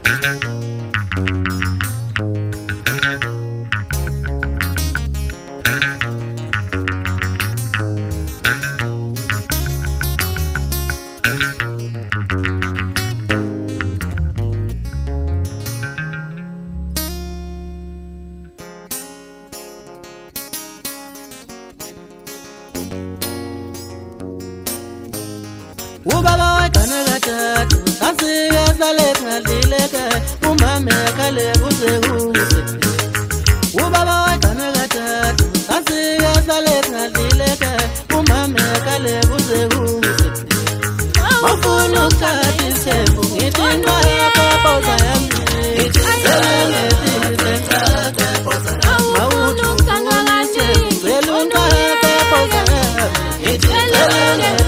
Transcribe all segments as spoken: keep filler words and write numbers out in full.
Ubaba kanaka asiga saleka dileka umame kale buzeuse Ubaba kanaka asiga saleka dileka umame kale buzeuse Mafunu kati sebu itinwa ya poza yami itinwa itinwa Mautu kanwalati zelunga ya poza yami itinwa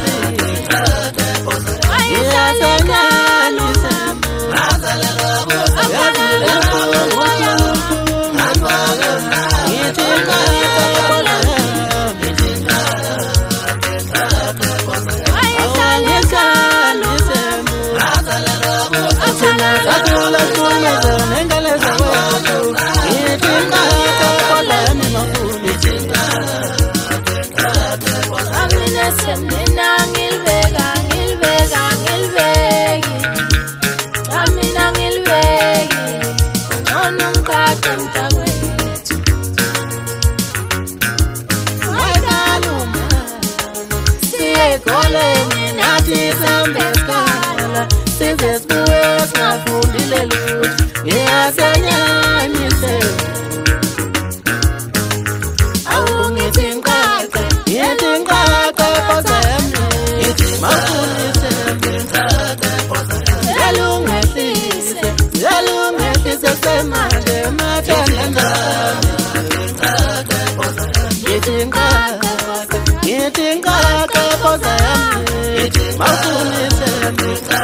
Since bues na fundile luz ya sanya mi se au mi tinga ye tinga ka posem ma fundise tinga ka posem yalu ngesise yalu ngesise sema de ma tanda ye tinga ye tinga ka posem ma fundise tinga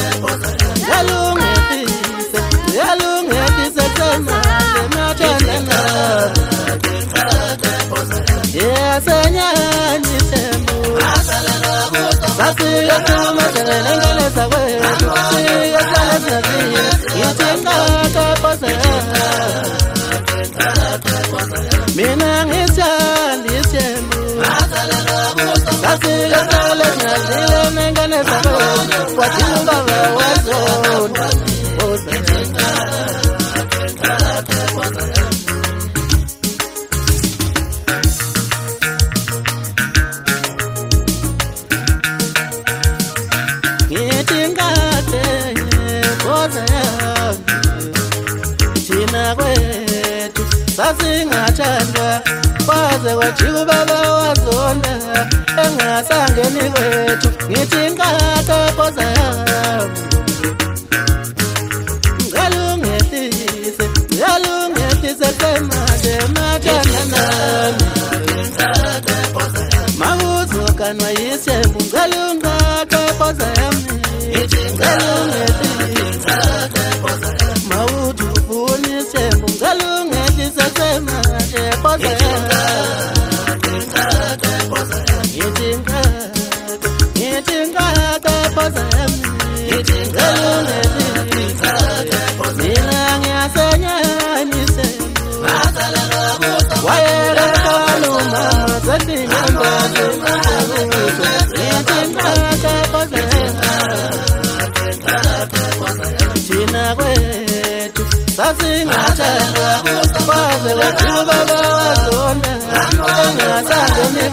Mina ngisali sembu Sasile sale ngazile mengane sabe Wachiluba wazona Sasingachandwa kwaze wajiku baba wazonda engasangeni kwethu ngithi ngaka poza yami ngalungehlise ngalungehlise semade matana nami mawuzokanwa yisembu ngalungaka poza yami ngalungehlise mawudubuni sembu ngalungehlise semade poza yami Sasingachandwa kwaze wajiku baba wazonda engasangeni